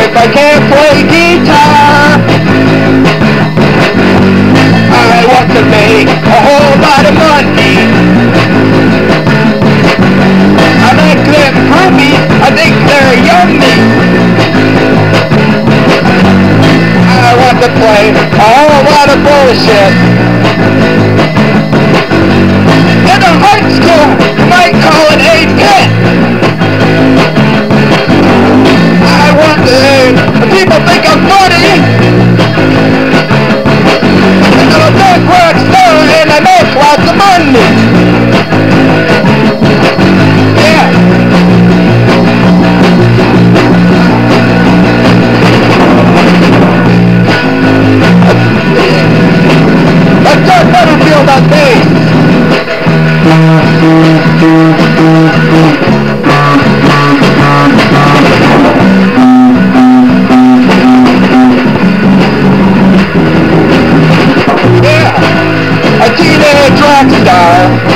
if I can't play guitar. I want to make a whole lot of money. I like them groupies, I think they're yummy. I want to play a whole lot of bullshit. In a high school, you might call it a pit. I want to, people think I'm funny. And I'm a big rock star and I make lots of money. Yeah. Let's talk Butterfield on bass. Yeah, a teenage rock star.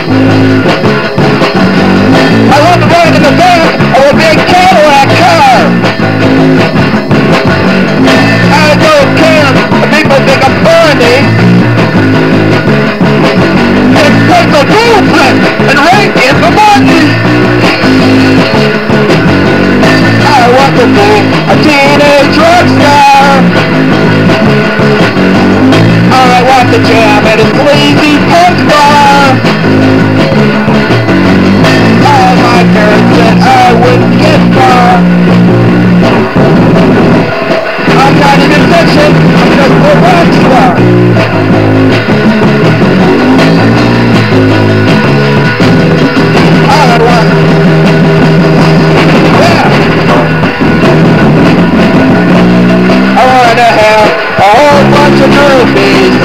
I want to ride in the back of a big Cadillac car. I don't care if people think I'm funny. And take a movement and rank in the money. I want to be a teenage rock star. I want to jam at a sleazy punk bar. All my parents said I wouldn't get far. I'm not even fishing, I'm just a rock star. I want, yeah. I want to have a whole bunch of groupies.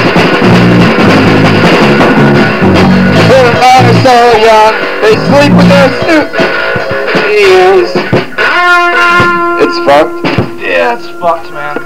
They're so young, they sleep with their snooze. It's fucked. Yeah, it's fucked, man.